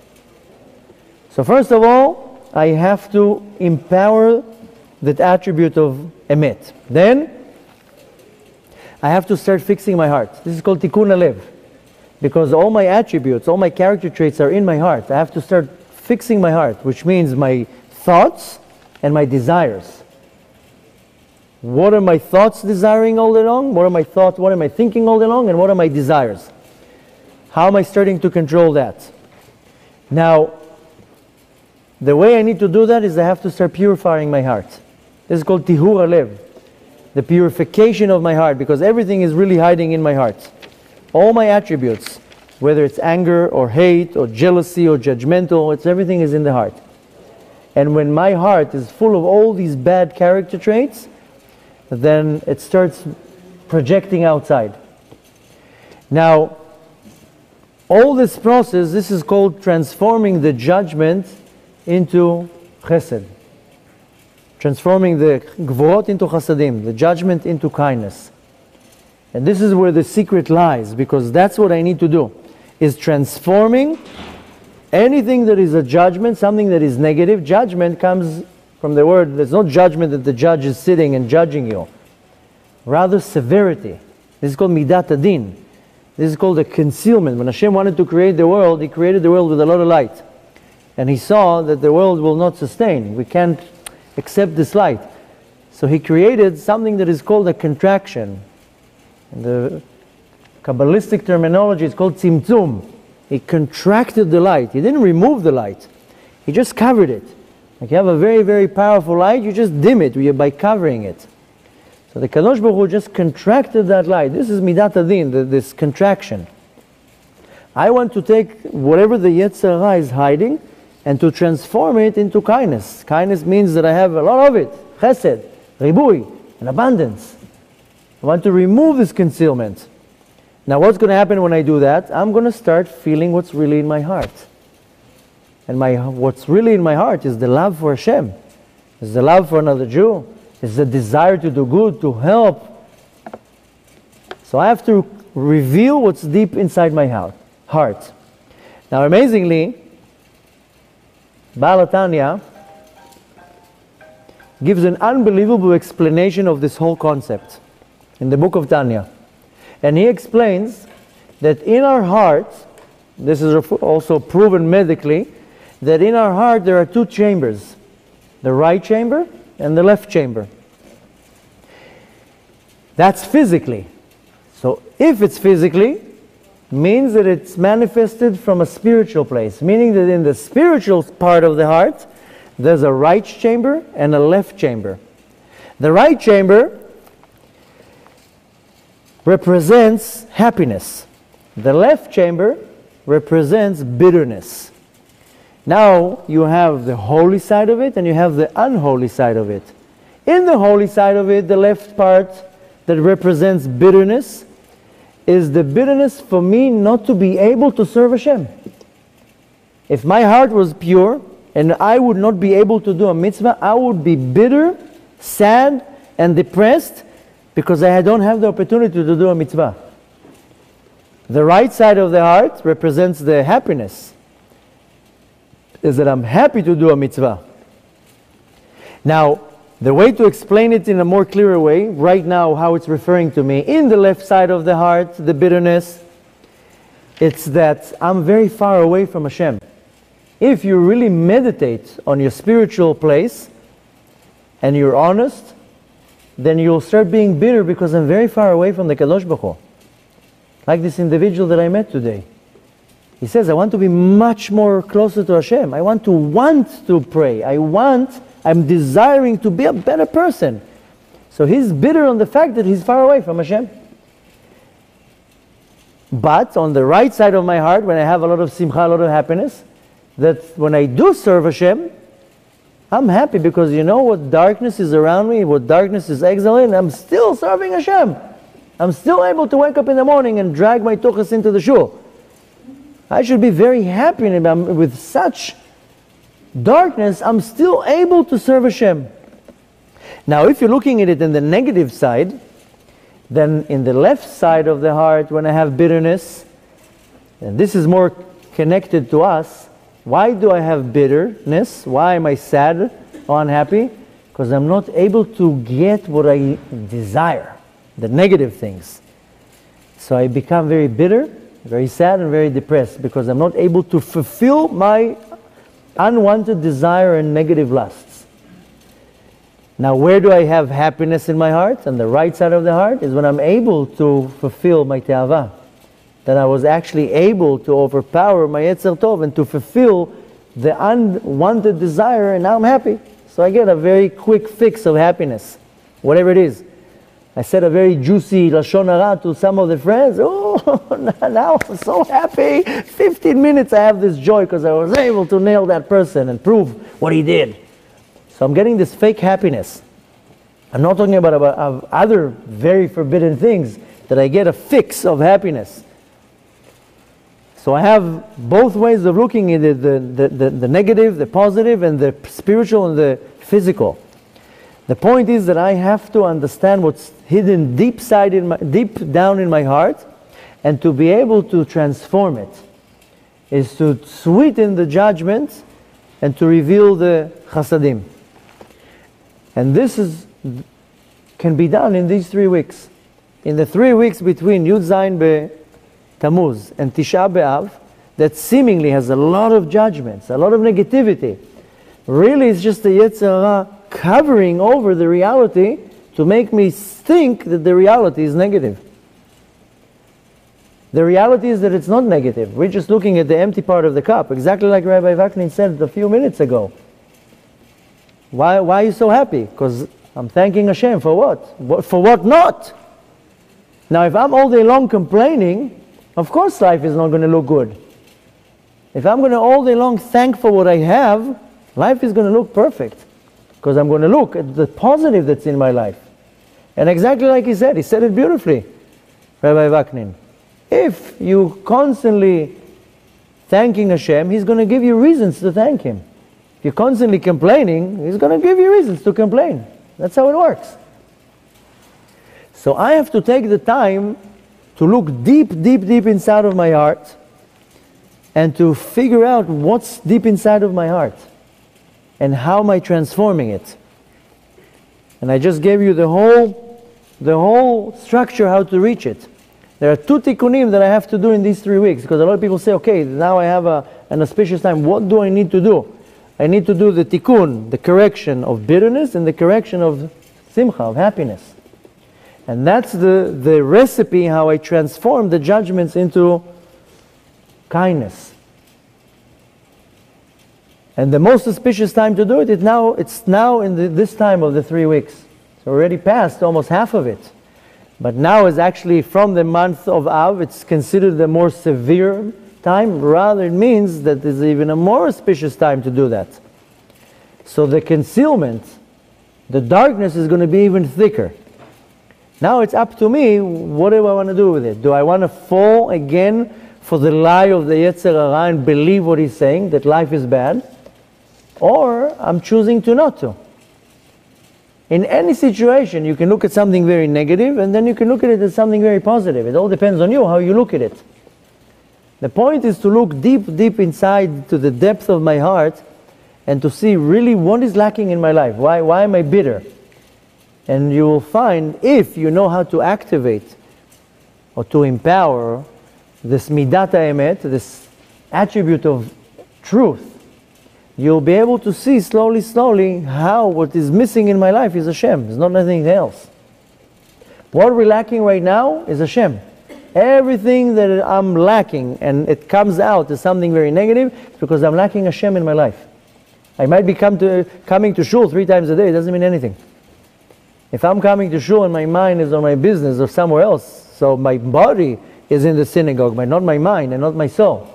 So first of all, I have to empower that attribute of emet. Then I have to start fixing my heart. This is called tikkun halev. Because all my attributes, all my character traits are in my heart. I have to start fixing my heart, which means my thoughts and my desires. What are my thoughts desiring all day long? What am I thinking all day long? And what are my desires? How am I starting to control that? Now, the way I need to do that is I have to start purifying my heart. This is called tihur halev. The purification of my heart, because everything is really hiding in my heart. All my attributes, whether it's anger or hate or jealousy or judgmental, everything is in the heart. And when my heart is full of all these bad character traits, then it starts projecting outside. Now, all this process, this is called transforming the judgment into chesed. Transforming the gvorot into chasadim, the judgment into kindness. And this is where the secret lies, because that's what I need to do, is transforming anything that is a judgment, something that is negative. Judgment comes from the word, there's no judgment that the judge is sitting and judging you. Rather severity. This is called midat adin. This is called a concealment. When Hashem wanted to create the world, He created the world with a lot of light. And He saw that the world will not sustain. We can't accept this light. So He created something that is called a contraction. And the Kabbalistic terminology, it's called tzimtzum. He contracted the light. He didn't remove the light. He just covered it. Like you have a very, very powerful light, you just dim it by covering it. So the Kadosh Baruch Hu just contracted that light. This is Midat Adin, this contraction. I want to take whatever the Yetzer Hara is hiding and to transform it into kindness. Kindness means that I have a lot of it. Chesed, ribui, and abundance. I want to remove this concealment. Now what's going to happen when I do that? I'm going to start feeling what's really in my heart. And what's really in my heart is the love for Hashem. Is the love for another Jew. Is the desire to do good, to help. So I have to reveal what's deep inside my heart. Now amazingly, Baal HaTanya gives an unbelievable explanation of this whole concept in the book of Tanya. And he explains that in our heart, this is also proven medically, that in our heart there are two chambers, the right chamber and the left chamber. That's physically. So if it's physically, means that it's manifested from a spiritual place, meaning that in the spiritual part of the heart, there's a right chamber and a left chamber. The right chamber represents happiness. The left chamber represents bitterness. Now you have the holy side of it and you have the unholy side of it. In the holy side of it, the left part that represents bitterness is the bitterness for me not to be able to serve Hashem. If my heart was pure and I would not be able to do a mitzvah, I would be bitter, sad, and depressed because I don't have the opportunity to do a mitzvah. The right side of the heart represents the happiness, is that I'm happy to do a mitzvah. Now, the way to explain it in a more clearer way, right now how it's referring to me, in the left side of the heart, the bitterness, it's that I'm very far away from Hashem. If you really meditate on your spiritual place and you're honest, then you'll start being bitter because I'm very far away from the Kadosh Baruch Hu. Like this individual that I met today. He says, I want to be much more closer to Hashem. I want to pray. I'm desiring to be a better person. So he's bitter on the fact that he's far away from Hashem. But on the right side of my heart, when I have a lot of simcha, a lot of happiness, that when I do serve Hashem, I'm happy because you know what darkness is around me, what darkness is exiling, I'm still serving Hashem. I'm still able to wake up in the morning and drag my tuchas into the shul. I should be very happy with such darkness, I'm still able to serve Hashem. Now, if you're looking at it in the negative side, then in the left side of the heart, when I have bitterness, and this is more connected to us, why do I have bitterness? Why am I sad or unhappy? Because I'm not able to get what I desire, the negative things. So I become very bitter, very sad, and very depressed because I'm not able to fulfill my unwanted desire and negative lusts. Now, where do I have happiness in my heart? On the right side of the heart is when I'm able to fulfill my te'avah. That I was actually able to overpower my Yetzer Tov and to fulfill the unwanted desire, and now I'm happy. So I get a very quick fix of happiness, whatever it is. I said a very juicy Lashon Hara to some of the friends. Oh, now I'm so happy. 15 minutes I have this joy because I was able to nail that person and prove what he did. So I'm getting this fake happiness. I'm not talking about other very forbidden things, that I get a fix of happiness. So I have both ways of looking at it, the negative, the positive, and the spiritual and the physical. The point is that I have to understand what's hidden deep down in my heart, and to be able to transform it is to sweeten the judgment and to reveal the chasadim. And this can be done in these 3 weeks. In the 3 weeks between Yud Zayin Tammuz and Tisha B'Av, that seemingly has a lot of judgments, a lot of negativity. Really, it's just the Yetzer Hara covering over the reality to make me think that the reality is negative. The reality is that it's not negative. We're just looking at the empty part of the cup, exactly like Rabbi Vaknin said a few minutes ago. Why are you so happy? Because I'm thanking Hashem for what? For what not? Now, if I'm all day long complaining, of course life is not going to look good. If I'm going to all day long thank for what I have, life is going to look perfect. Because I'm going to look at the positive that's in my life. And exactly like he said it beautifully, Rabbi Vaknin. If you constantly thanking Hashem, He's going to give you reasons to thank Him. If you're constantly complaining, He's going to give you reasons to complain. That's how it works. So I have to take the time to look deep, deep, deep inside of my heart and to figure out what's deep inside of my heart and how am I transforming it. And I just gave you the whole structure how to reach it. There are 2 tikkunim that I have to do in these 3 weeks, because a lot of people say, okay, now I have an auspicious time. What do I need to do? I need to do the tikkun, the correction of bitterness, and the correction of simcha, of happiness. And that's the recipe how I transform the judgments into kindness. And the most auspicious time to do it, it's now in this time of the 3 weeks. It's already passed almost half of it. But now is actually from the month of Av, it's considered the more severe time. Rather, it means that there's even a more auspicious time to do that. So the concealment, the darkness is going to be even thicker. Now it's up to me, what do I want to do with it? Do I want to fall again for the lie of the Yetzer Hara and believe what he's saying, that life is bad? Or I'm choosing to not to. In any situation, you can look at something very negative and then you can look at it as something very positive. It all depends on you, how you look at it. The point is to look deep, deep inside to the depth of my heart and to see really what is lacking in my life. Why am I bitter? And you will find, if you know how to activate or to empower this midat emet, this attribute of truth, you'll be able to see slowly, slowly how what is missing in my life is Hashem. It's not anything else. What we're lacking right now is Hashem. Everything that I'm lacking and it comes out as something very negative is because I'm lacking Hashem in my life. I might be coming to shul 3 times a day. It doesn't mean anything. If I'm coming to shul and my mind is on my business or somewhere else, so my body is in the synagogue, but not my mind and not my soul.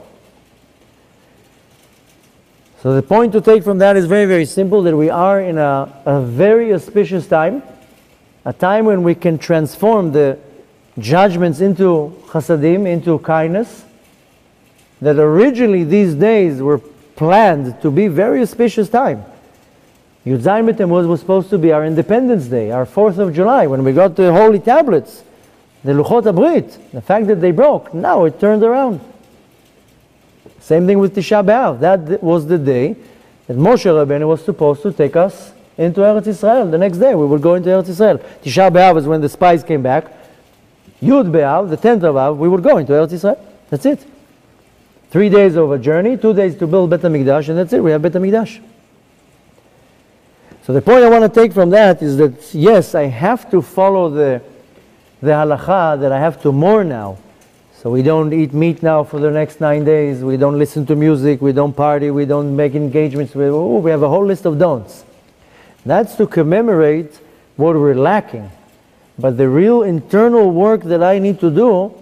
So the point to take from that is very, very simple, that we are in a very auspicious time, a time when we can transform the judgments into chasadim, into kindness, that originally these days were planned to be very auspicious time. Yud Zayin B'Tammuz was supposed to be our Independence Day, our 4th of July, when we got the holy tablets, the Luchot HaBrit. The fact that they broke, now it turned around. Same thing with Tisha B'Av. That was the day that Moshe Rabbeinu was supposed to take us into Eretz Yisrael. The next day we would go into Eretz Yisrael. Tisha B'Av is when the spies came back. Yud B'Av, the 10th of Av, we would go into Eretz Yisrael. That's it. 3 days of a journey, 2 days to build Bet HaMikdash, and that's it, we have Bet HaMikdash. So the point I want to take from that is that, yes, I have to follow the halakha, that I have to mourn now. So we don't eat meat now for the next 9 days, we don't listen to music, we don't party, we don't make engagements, we have a whole list of don'ts. That's to commemorate what we're lacking. But the real internal work that I need to do,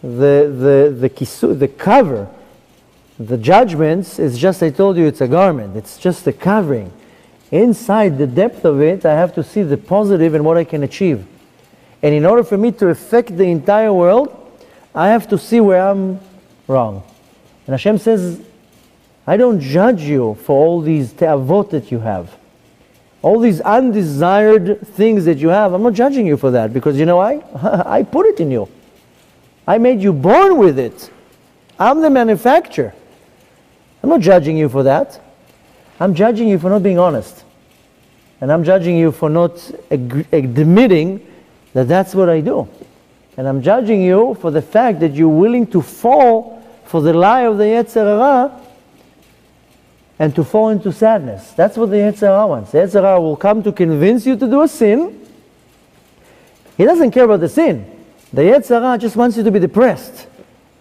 the cover, the judgments, is just, I told you, it's a garment. It's just a covering. Inside the depth of it, I have to see the positive and what I can achieve. And in order for me to affect the entire world, I have to see where I'm wrong. And Hashem says, I don't judge you for all these te'avot that you have. All these undesired things that you have, I'm not judging you for that, because you know why? I put it in you. I made you born with it. I'm the manufacturer. I'm not judging you for that. I'm judging you for not being honest. And I'm judging you for not admitting that that's what I do. And I'm judging you for the fact that you're willing to fall for the lie of the Yetzer Hara and to fall into sadness. That's what the Yetzer Hara wants. The Yetzer Hara will come to convince you to do a sin. He doesn't care about the sin. The Yetzer Hara just wants you to be depressed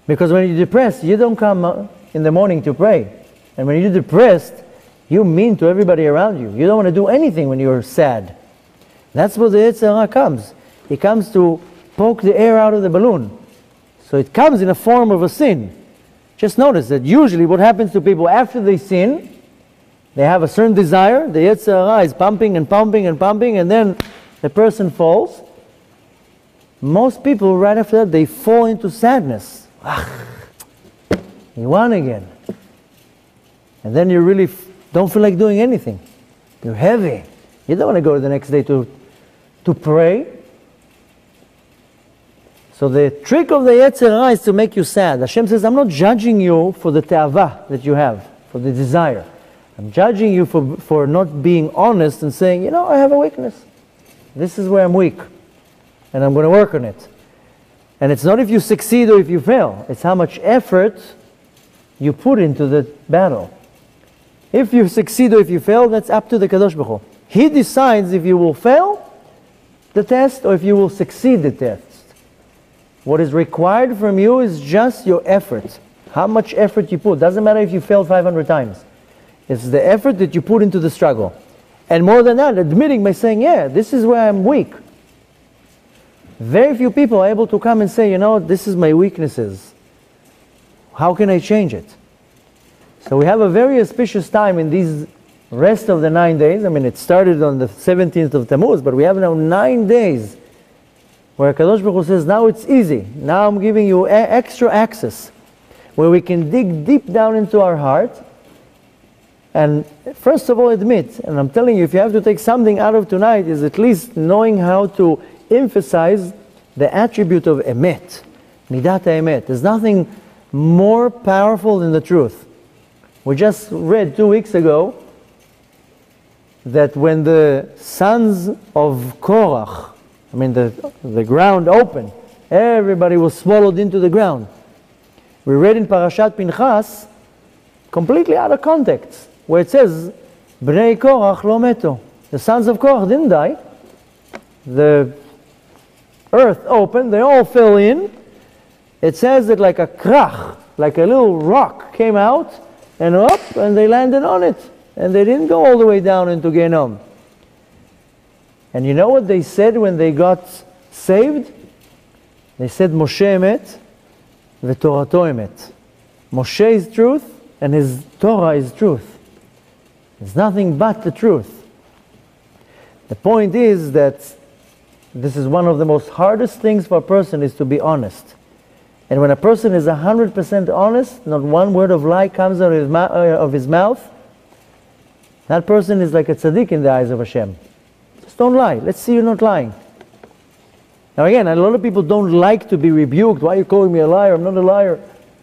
Because when you're depressed, you don't come in the morning to pray. And when you're depressed, you're mean to everybody around you. You don't want to do anything when you're sad. That's where the Yetzer Hara comes. It comes to poke the air out of the balloon. So it comes in a form of a sin. Just notice that usually what happens to people after they sin, they have a certain desire, the Yetzer Hara is pumping and pumping and pumping, and then the person falls. Most people, right after that, they fall into sadness. You won again. And then you really don't feel like doing anything. You're heavy. You don't want to go the next day to pray. So the trick of the Yetzer Hara is to make you sad. Hashem says, I'm not judging you for the te'avah that you have, for the desire. I'm judging you for not being honest and saying, you know, I have a weakness. This is where I'm weak. And I'm going to work on it. And it's not if you succeed or if you fail. It's how much effort you put into the battle. If you succeed or if you fail, that's up to the Kadosh Baruch Hu. He decides if you will fail the test or if you will succeed the test. What is required from you is just your effort. How much effort you put. Doesn't matter if you failed 500 times. It's the effort that you put into the struggle. And more than that, admitting by saying, yeah, this is where I'm weak. Very few people are able to come and say, you know, this is my weaknesses. How can I change it? So we have a very auspicious time in these rest of the 9 days. I mean, it started on the 17th of Tammuz, but we have now 9 days where Kadosh Baruch Hu says, now it's easy. Now I'm giving you extra access, where we can dig deep down into our heart and first of all admit, and I'm telling you, if you have to take something out of tonight, is at least knowing how to emphasize the attribute of emet, midat emet. There's nothing more powerful than the truth. We just read 2 weeks ago that when the sons of Korach, I mean the ground opened, everybody was swallowed into the ground. We read in Parashat Pinchas, completely out of context, where it says, Bnei Korach lo meto. The sons of Korach didn't die. The earth opened, they all fell in. It says that like a krach, like a little rock came out and up, and they landed on it. And they didn't go all the way down into Genom. And you know what they said when they got saved? They said, Moshe emet, v'torato emet. Moshe is truth, and his Torah is truth. It's nothing but the truth. The point is that this is one of the most hardest things for a person is to be honest. And when a person is 100% honest, not one word of lie comes out of his mouth, that person is like a tzaddik in the eyes of Hashem. Just don't lie. Let's see you not lying. Now again, a lot of people don't like to be rebuked. Why are you calling me a liar? I'm not a liar.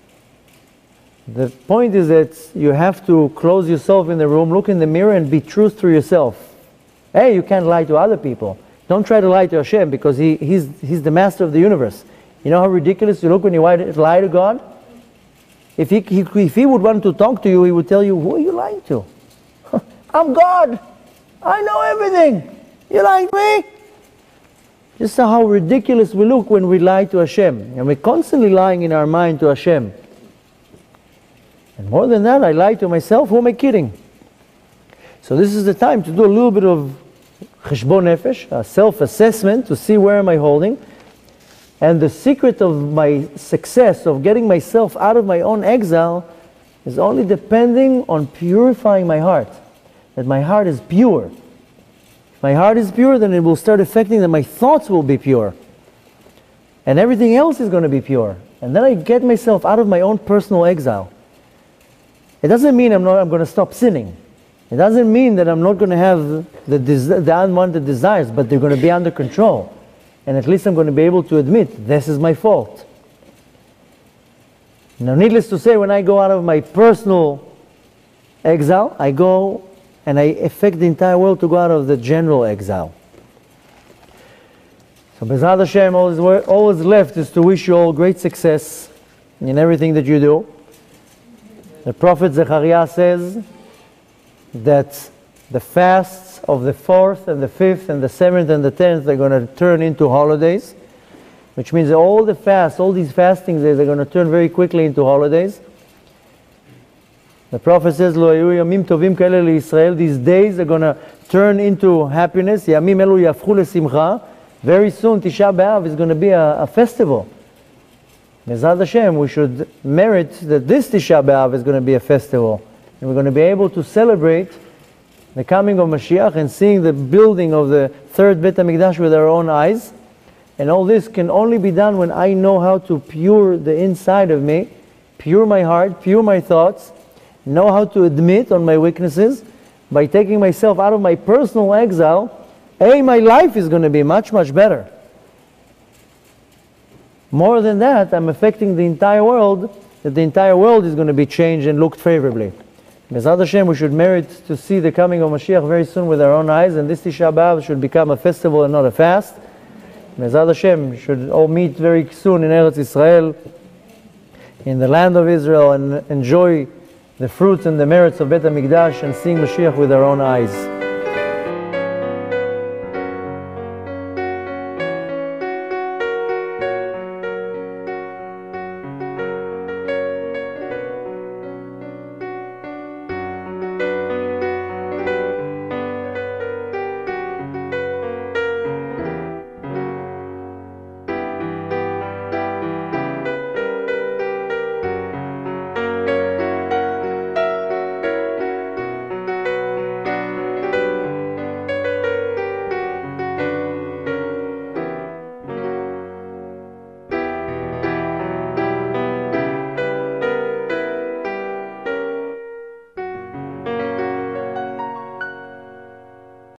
The point is that you have to close yourself in the room, look in the mirror and be truth to yourself. Hey, you can't lie to other people. Don't try to lie to Hashem because He's the master of the universe. You know how ridiculous you look when you lie to God? If he would want to talk to you, He would tell you, who are you lying to? I'm God. I know everything. You lying to me? Just how ridiculous we look when we lie to Hashem. And we're constantly lying in our mind to Hashem. And more than that, I lie to myself. Who am I kidding? So this is the time to do a little bit of cheshbon nefesh, a self-assessment to see where am I holding. And the secret of my success, of getting myself out of my own exile, is only depending on purifying my heart. That my heart is pure. If my heart is pure, then it will start affecting that my thoughts will be pure. And everything else is going to be pure. And then I get myself out of my own personal exile. It doesn't mean I'm going to stop sinning. It doesn't mean that I'm not going to have the unwanted desires, but they're going to be under control. And at least I'm going to be able to admit, this is my fault. Now, needless to say, when I go out of my personal exile, I go and I affect the entire world to go out of the general exile. So, B'ezrat Hashem, all is left is to wish you all great success in everything that you do. The prophet Zechariah says that the fasts of the 4th and the 5th and the 7th and the 10th are going to turn into holidays. which means that all the fast, all these fasting days are going to turn very quickly into holidays. The Prophet says, "Lo hayu yamim tovim kaele liYisrael." These days are going to turn into happiness. Yamim elu yafchu lesimcha. Very soon, Tisha B'Av is going to be a festival. Bezrat Hashem, we should merit that this Tisha B'Av is going to be a festival. And we're going to be able to celebrate the coming of Mashiach and seeing the building of the third Beit HaMikdash with our own eyes. And all this can only be done when I know how to pure the inside of me, pure my heart, pure my thoughts, know how to admit on my weaknesses. By taking myself out of my personal exile, my life is going to be much, much better. More than that, I'm affecting the entire world, that the entire world is going to be changed and looked favorably. Bezrat Hashem, we should merit to see the coming of Mashiach very soon with our own eyes, and this Tisha B'Av should become a festival and not a fast. Bezrat Hashem, we should all meet very soon in Eretz Israel, in the land of Israel, and enjoy the fruits and the merits of Beit HaMikdash and seeing Mashiach with our own eyes.